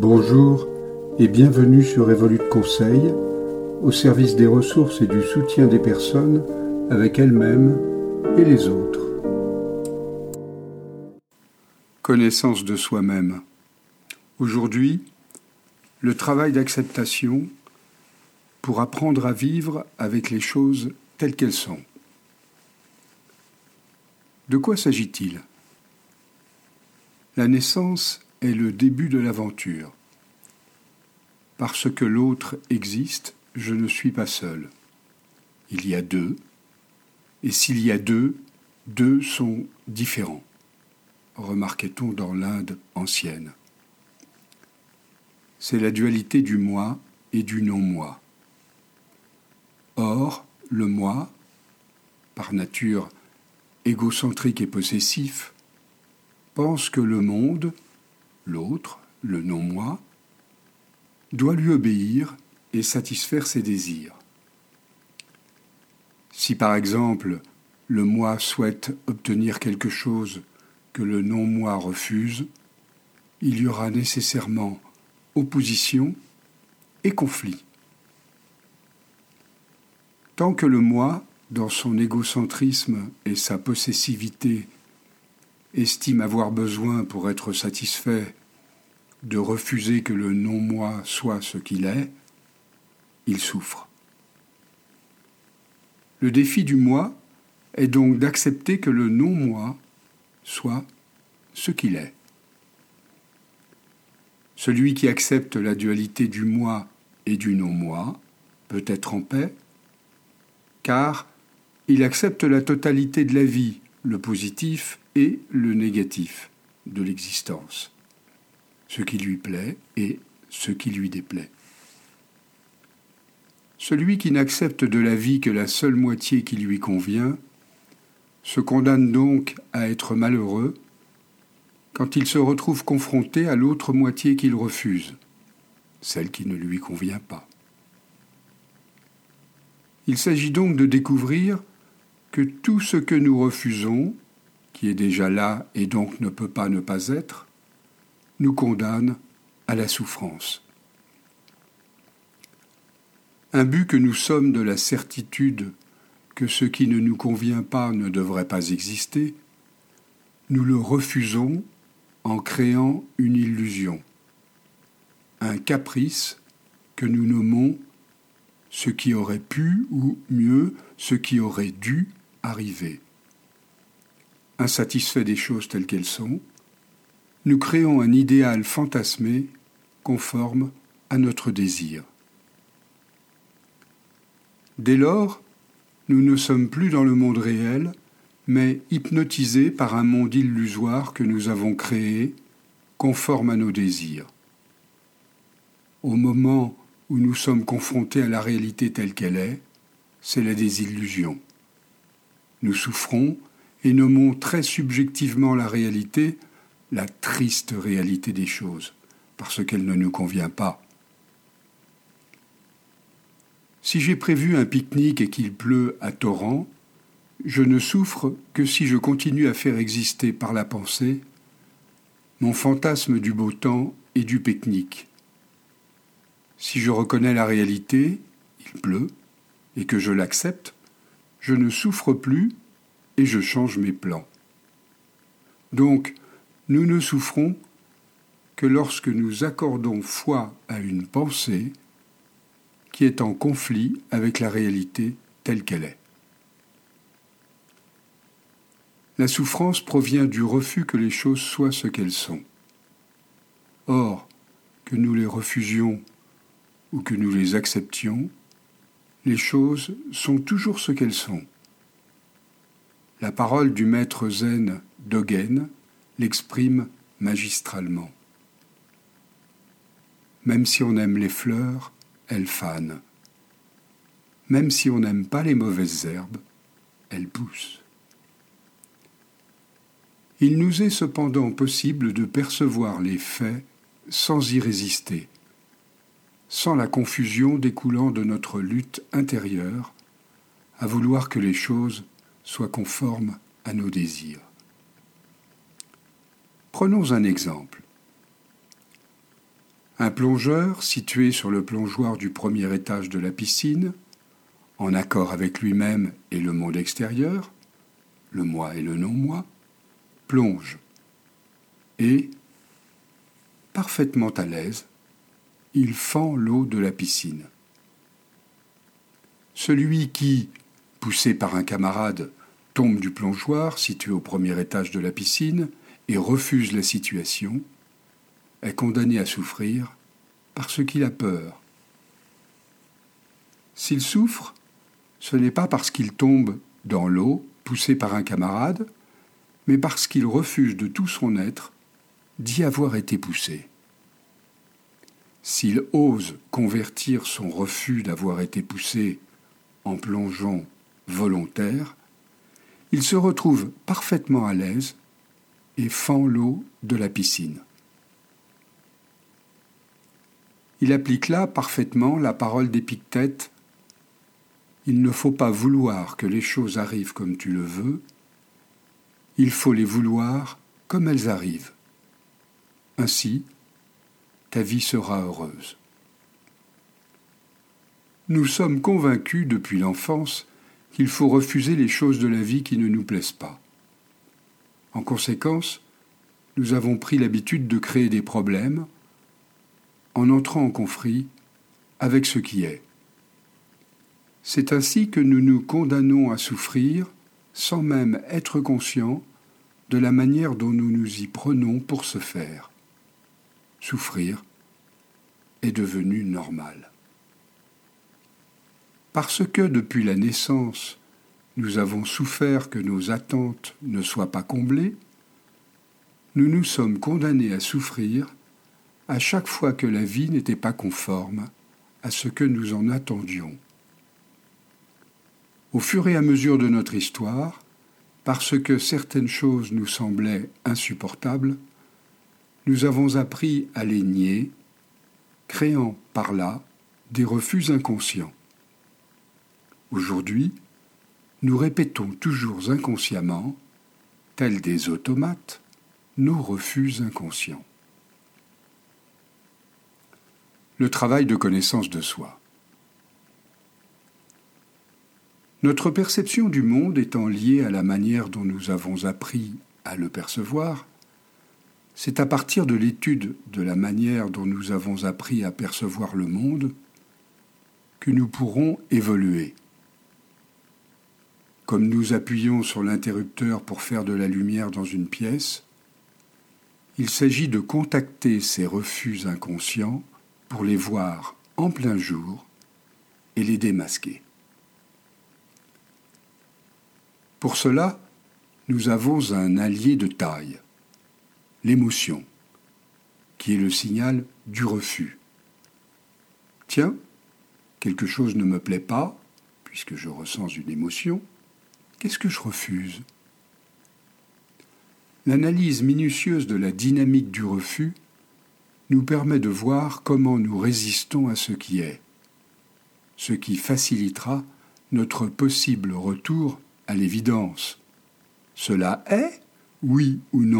Bonjour et bienvenue sur Evolute Conseil, au service des ressources et du soutien des personnes avec elles-mêmes et les autres. Connaissance de soi-même. Aujourd'hui, le travail d'acceptation pour apprendre à vivre avec les choses telles qu'elles sont. De quoi s'agit-il ? La naissance est le début de l'aventure. Parce que l'autre existe, je ne suis pas seul. Il y a deux, et s'il y a deux, deux sont différents, remarquait-on dans l'Inde ancienne. C'est la dualité du moi et du non-moi. Or, le moi, par nature égocentrique et possessif, pense que le monde, l'autre, le non-moi, doit lui obéir et satisfaire ses désirs. Si par exemple le moi souhaite obtenir quelque chose que le non-moi refuse, il y aura nécessairement opposition et conflit. Tant que le moi, dans son égocentrisme et sa possessivité, estime avoir besoin pour être satisfait de refuser que le non-moi soit ce qu'il est, il souffre. Le défi du moi est donc d'accepter que le non-moi soit ce qu'il est. Celui qui accepte la dualité du moi et du non-moi peut être en paix, car il accepte la totalité de la vie, le positif et le négatif de l'existence, ce qui lui plaît et ce qui lui déplaît. Celui qui n'accepte de la vie que la seule moitié qui lui convient se condamne donc à être malheureux quand il se retrouve confronté à l'autre moitié qu'il refuse, celle qui ne lui convient pas. Il s'agit donc de découvrir que tout ce que nous refusons, qui est déjà là et donc ne peut pas ne pas être, nous condamne à la souffrance. Imbus que nous sommes de la certitude que ce qui ne nous convient pas ne devrait pas exister, nous le refusons en créant une illusion, un caprice que nous nommons ce qui aurait pu, ou mieux, ce qui aurait dû arriver. Insatisfaits des choses telles qu'elles sont, nous créons un idéal fantasmé conforme à notre désir. Dès lors, nous ne sommes plus dans le monde réel, mais hypnotisés par un monde illusoire que nous avons créé, conforme à nos désirs. Au moment où nous sommes confrontés à la réalité telle qu'elle est, c'est la désillusion. Nous souffrons et nommons très subjectivement la réalité la triste réalité des choses, parce qu'elle ne nous convient pas. Si j'ai prévu un pique-nique et qu'il pleut à torrent, je ne souffre que si je continue à faire exister par la pensée mon fantasme du beau temps et du pique-nique. Si je reconnais la réalité, il pleut, et que je l'accepte, je ne souffre plus et je change mes plans. Donc, nous ne souffrons que lorsque nous accordons foi à une pensée qui est en conflit avec la réalité telle qu'elle est. La souffrance provient du refus que les choses soient ce qu'elles sont. Or, que nous les refusions ou que nous les acceptions, les choses sont toujours ce qu'elles sont. La parole du maître zen Dogen l'exprime magistralement. Même si on aime les fleurs, elles fanent. Même si on n'aime pas les mauvaises herbes, elles poussent. Il nous est cependant possible de percevoir les faits sans y résister, sans la confusion découlant de notre lutte intérieure à vouloir que les choses soient conformes à nos désirs. Prenons un exemple. Un plongeur situé sur le plongeoir du premier étage de la piscine, en accord avec lui-même et le monde extérieur, le moi et le non-moi, plonge et, parfaitement à l'aise, il fend l'eau de la piscine. Celui qui, poussé par un camarade, tombe du plongeoir situé au premier étage de la piscine et refuse la situation, est condamné à souffrir parce qu'il a peur. S'il souffre, ce n'est pas parce qu'il tombe dans l'eau, poussé par un camarade, mais parce qu'il refuse de tout son être d'y avoir été poussé. S'il ose convertir son refus d'avoir été poussé en plongeon volontaire, il se retrouve parfaitement à l'aise et fend l'eau de la piscine. Il applique là parfaitement la parole d'Épictète « Il ne faut pas vouloir que les choses arrivent comme tu le veux, il faut les vouloir comme elles arrivent. Ainsi, ta vie sera heureuse. » Nous sommes convaincus depuis l'enfance qu'il faut refuser les choses de la vie qui ne nous plaisent pas. En conséquence, nous avons pris l'habitude de créer des problèmes en entrant en conflit avec ce qui est. C'est ainsi que nous nous condamnons à souffrir sans même être conscients de la manière dont nous nous y prenons pour ce faire. Souffrir est devenu normal. Parce que depuis la naissance, nous avons souffert que nos attentes ne soient pas comblées, nous nous sommes condamnés à souffrir à chaque fois que la vie n'était pas conforme à ce que nous en attendions. Au fur et à mesure de notre histoire, parce que certaines choses nous semblaient insupportables, nous avons appris à les nier, créant par là des refus inconscients. Aujourd'hui, nous répétons toujours inconsciemment, tels des automates, nos refus inconscients. Le travail de connaissance de soi. Notre perception du monde étant liée à la manière dont nous avons appris à le percevoir, c'est à partir de l'étude de la manière dont nous avons appris à percevoir le monde que nous pourrons évoluer. Comme nous appuyons sur l'interrupteur pour faire de la lumière dans une pièce, il s'agit de contacter ces refus inconscients pour les voir en plein jour et les démasquer. Pour cela, nous avons un allié de taille, l'émotion, qui est le signal du refus. Tiens, quelque chose ne me plaît pas, puisque je ressens une émotion, qu'est-ce que je refuse ? L'analyse minutieuse de la dynamique du refus nous permet de voir comment nous résistons à ce qui est, ce qui facilitera notre possible retour à l'évidence. Cela est, oui ou non ?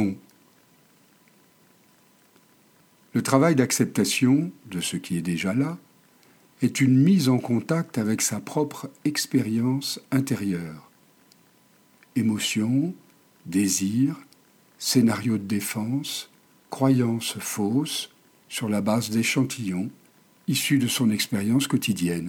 Le travail d'acceptation de ce qui est déjà là est une mise en contact avec sa propre expérience intérieure. Émotions, désirs, scénarios de défense, croyances fausses sur la base d'échantillons issus de son expérience quotidienne.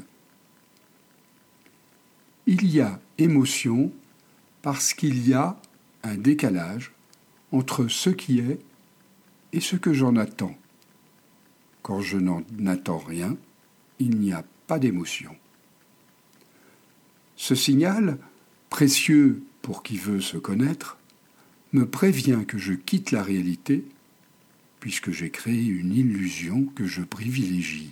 Il y a émotion parce qu'il y a un décalage entre ce qui est et ce que j'en attends. Quand je n'en attends rien, il n'y a pas d'émotion. Ce signal, précieux pour qui veut se connaître, me prévient que je quitte la réalité puisque j'ai créé une illusion que je privilégie.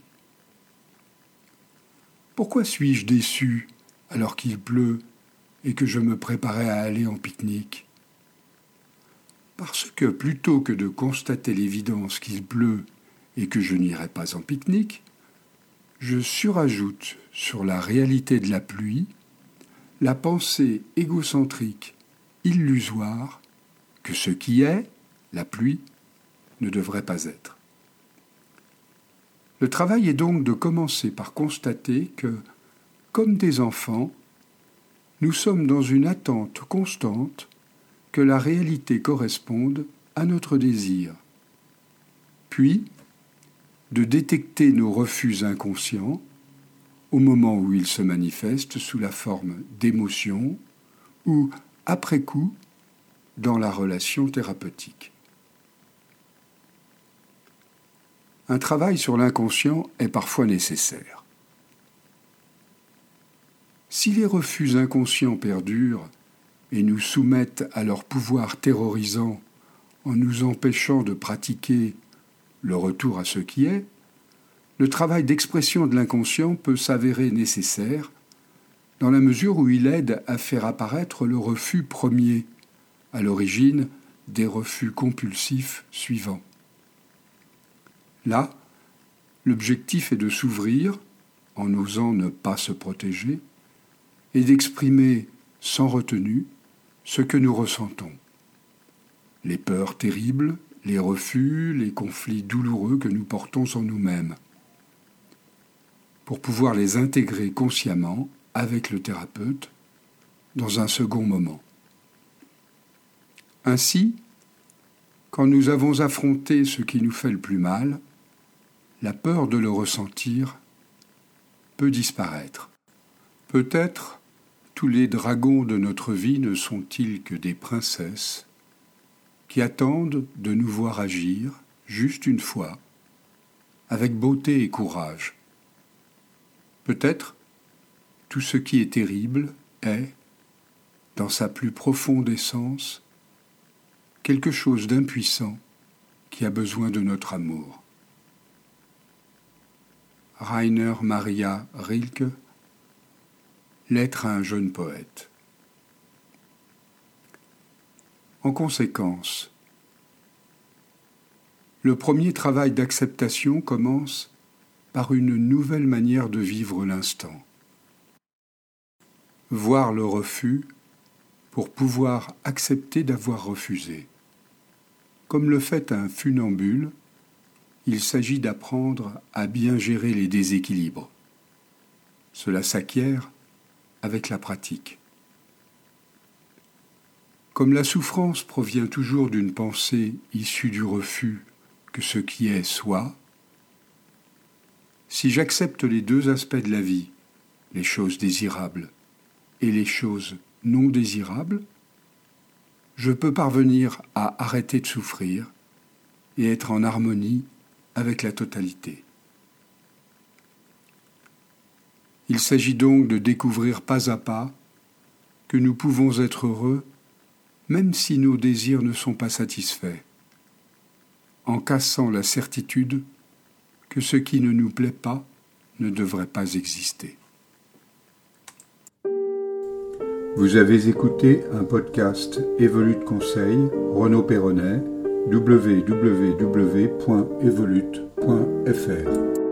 Pourquoi suis-je déçu alors qu'il pleut et que je me préparais à aller en pique-nique ? Parce que plutôt que de constater l'évidence qu'il pleut et que je n'irai pas en pique-nique, je surajoute sur la réalité de la pluie la pensée égocentrique, illusoire, que ce qui est, la pluie, ne devrait pas être. Le travail est donc de commencer par constater que, comme des enfants, nous sommes dans une attente constante que la réalité corresponde à notre désir. Puis, de détecter nos refus inconscients au moment où ils se manifestent sous la forme d'émotions ou, après coup, dans la relation thérapeutique. Un travail sur l'inconscient est parfois nécessaire. Si les refus inconscients perdurent et nous soumettent à leur pouvoir terrorisant en nous empêchant de pratiquer le retour à ce qui est, le travail d'expression de l'inconscient peut s'avérer nécessaire dans la mesure où il aide à faire apparaître le refus premier, à l'origine des refus compulsifs suivants. Là, l'objectif est de s'ouvrir, en osant ne pas se protéger, et d'exprimer sans retenue ce que nous ressentons. Les peurs terribles, les refus, les conflits douloureux que nous portons en nous-mêmes, pour pouvoir les intégrer consciemment avec le thérapeute dans un second moment. Ainsi, quand nous avons affronté ce qui nous fait le plus mal, la peur de le ressentir peut disparaître. Peut-être tous les dragons de notre vie ne sont-ils que des princesses qui attendent de nous voir agir, juste une fois, avec beauté et courage. Peut-être tout ce qui est terrible est, dans sa plus profonde essence, quelque chose d'impuissant qui a besoin de notre amour. Rainer Maria Rilke, Lettre à un jeune poète. En conséquence, le premier travail d'acceptation commence par une nouvelle manière de vivre l'instant. Voir le refus pour pouvoir accepter d'avoir refusé. Comme le fait un funambule, il s'agit d'apprendre à bien gérer les déséquilibres. Cela s'acquiert avec la pratique. Comme la souffrance provient toujours d'une pensée issue du refus que ce qui est soit, si j'accepte les deux aspects de la vie, les choses désirables et les choses non désirables, je peux parvenir à arrêter de souffrir et être en harmonie avec la totalité. Il s'agit donc de découvrir pas à pas que nous pouvons être heureux même si nos désirs ne sont pas satisfaits, en cassant la certitude que ce qui ne nous plaît pas ne devrait pas exister. Vous avez écouté un podcast Evolute Conseil, Renaud Perronnet, www.evolute.fr.